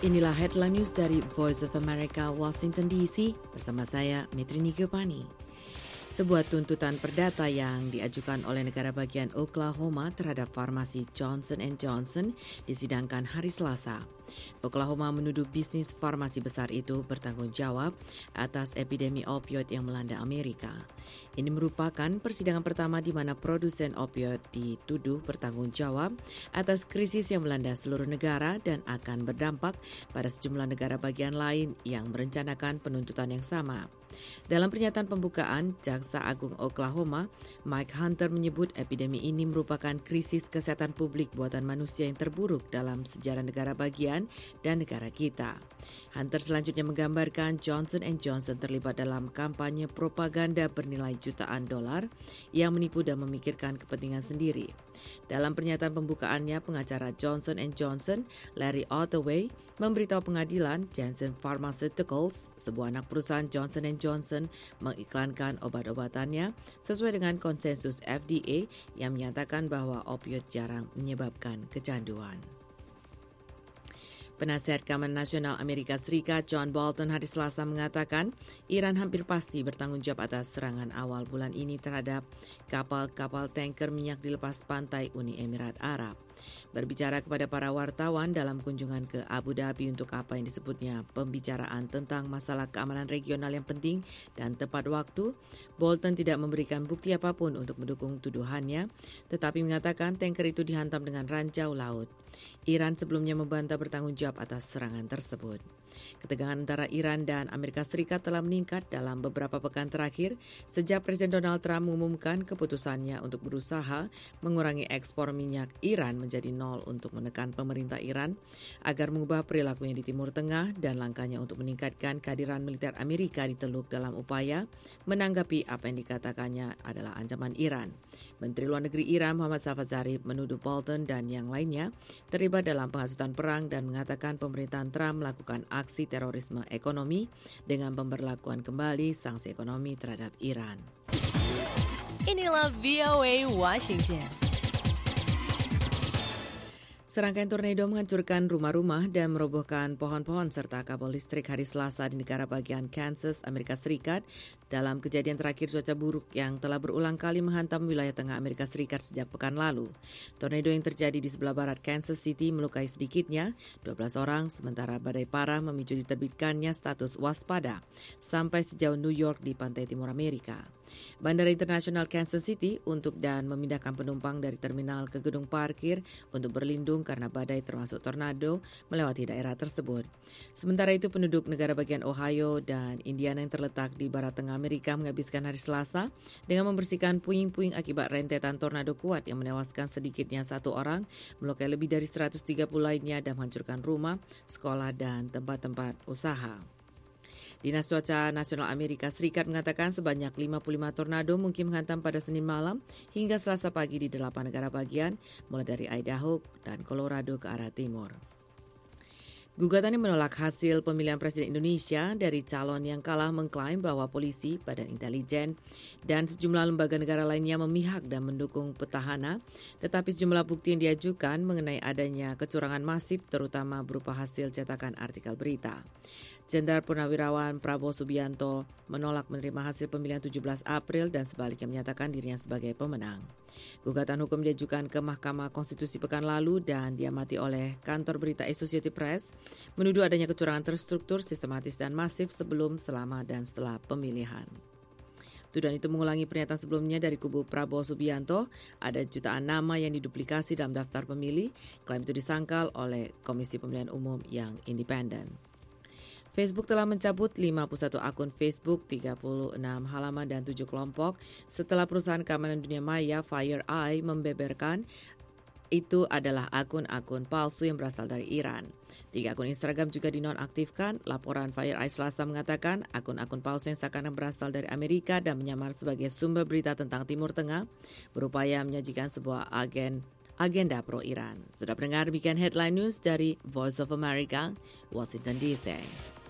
Inilah headline news dari Voice of America, Washington DC, bersama saya, Metrini Giovanni. Sebuah tuntutan perdata yang diajukan oleh negara bagian Oklahoma terhadap farmasi Johnson & Johnson disidangkan hari Selasa. Oklahoma menuduh bisnis farmasi besar itu bertanggung jawab atas epidemi opioid yang melanda Amerika. Ini merupakan persidangan pertama di mana produsen opioid dituduh bertanggung jawab atas krisis yang melanda seluruh negara dan akan berdampak pada sejumlah negara bagian lain yang merencanakan penuntutan yang sama. Dalam pernyataan pembukaan, Jaksa Agung Oklahoma, Mike Hunter menyebut epidemi ini merupakan krisis kesehatan publik buatan manusia yang terburuk dalam sejarah negara bagian dan negara kita. Hunter selanjutnya menggambarkan Johnson & Johnson terlibat dalam kampanye propaganda bernilai jutaan dolar yang menipu dan memikirkan kepentingan sendiri. Dalam pernyataan pembukaannya, pengacara Johnson & Johnson, Larry Ottaway, memberitahu pengadilan Janssen Pharmaceuticals, sebuah anak perusahaan Johnson & Johnson, mengiklankan obat-obatannya sesuai dengan konsensus FDA yang menyatakan bahwa opioid jarang menyebabkan kecanduan. Penasihat Keamanan Nasional Amerika Serikat John Bolton hari Selasa mengatakan Iran hampir pasti bertanggung jawab atas serangan awal bulan ini terhadap kapal-kapal tanker minyak di lepas pantai Uni Emirat Arab. Berbicara kepada para wartawan dalam kunjungan ke Abu Dhabi untuk apa yang disebutnya pembicaraan tentang masalah keamanan regional yang penting dan tepat waktu, Bolton tidak memberikan bukti apapun untuk mendukung tuduhannya, tetapi mengatakan tanker itu dihantam dengan ranjau laut. Iran sebelumnya membantah bertanggung jawab atas serangan tersebut. Ketegangan antara Iran dan Amerika Serikat telah meningkat dalam beberapa pekan terakhir sejak Presiden Donald Trump mengumumkan keputusannya untuk berusaha mengurangi ekspor minyak Iran menjadi nol untuk menekan pemerintah Iran agar mengubah perilakunya di Timur Tengah dan langkahnya untuk meningkatkan kehadiran militer Amerika di Teluk dalam upaya menanggapi apa yang dikatakannya adalah ancaman Iran. Menteri Luar Negeri Iran Muhammad Javad Zarif menuduh Bolton dan yang lainnya terlibat dalam penghasutan perang dan mengatakan pemerintahan Trump melakukan aksi terorisme ekonomi dengan pemberlakuan kembali sanksi ekonomi terhadap Iran. Inilah VOA Washington. Serangkaian tornado menghancurkan rumah-rumah dan merobohkan pohon-pohon serta kabel listrik hari Selasa di negara bagian Kansas, Amerika Serikat dalam kejadian terakhir cuaca buruk yang telah berulang kali menghantam wilayah tengah Amerika Serikat sejak pekan lalu. Tornado yang terjadi di sebelah barat Kansas City melukai sedikitnya 12 orang, sementara badai parah memicu diterbitkannya status waspada sampai sejauh New York di pantai timur Amerika. Bandara Internasional Kansas City untuk dan memindahkan penumpang dari terminal ke gedung parkir untuk berlindung karena badai termasuk tornado melewati daerah tersebut. Sementara itu penduduk negara bagian Ohio dan Indiana yang terletak di barat tengah Amerika menghabiskan hari Selasa dengan membersihkan puing-puing akibat rentetan tornado kuat yang menewaskan sedikitnya 1 orang, melukai lebih dari 130 lainnya dan menghancurkan rumah, sekolah dan tempat-tempat usaha. Dinas Cuaca Nasional Amerika Serikat mengatakan sebanyak 55 tornado mungkin menghantam pada Senin malam hingga Selasa pagi di 8 negara bagian, mulai dari Idaho dan Colorado ke arah timur. Gugatannya menolak hasil pemilihan Presiden Indonesia dari calon yang kalah mengklaim bahwa polisi, badan intelijen, dan sejumlah lembaga negara lainnya memihak dan mendukung petahana, tetapi sejumlah bukti yang diajukan mengenai adanya kecurangan masif terutama berupa hasil cetakan artikel berita. Jenderal Purnawirawan Prabowo Subianto menolak menerima hasil pemilihan 17 April dan sebaliknya menyatakan dirinya sebagai pemenang. Gugatan hukum diajukan ke Mahkamah Konstitusi pekan lalu dan diamati oleh kantor berita Associated Press, menuduh adanya kecurangan terstruktur, sistematis dan masif sebelum, selama, dan setelah pemilihan. Tuduhan itu mengulangi pernyataan sebelumnya dari kubu Prabowo Subianto, ada jutaan nama yang diduplikasi dalam daftar pemilih. Klaim itu disangkal oleh Komisi Pemilihan Umum yang independen. Facebook telah mencabut 51 akun Facebook, 36 halaman dan 7 kelompok setelah perusahaan keamanan dunia maya FireEye membeberkan itu adalah akun-akun palsu yang berasal dari Iran. 3 akun Instagram juga dinonaktifkan. Laporan FireEye Selasa mengatakan akun-akun palsu yang seakan berasal dari Amerika dan menyamar sebagai sumber berita tentang Timur Tengah berupaya menyajikan sebuah agenda pro-Iran. Sudah mendengar demikian headline news dari Voice of America, Washington DC.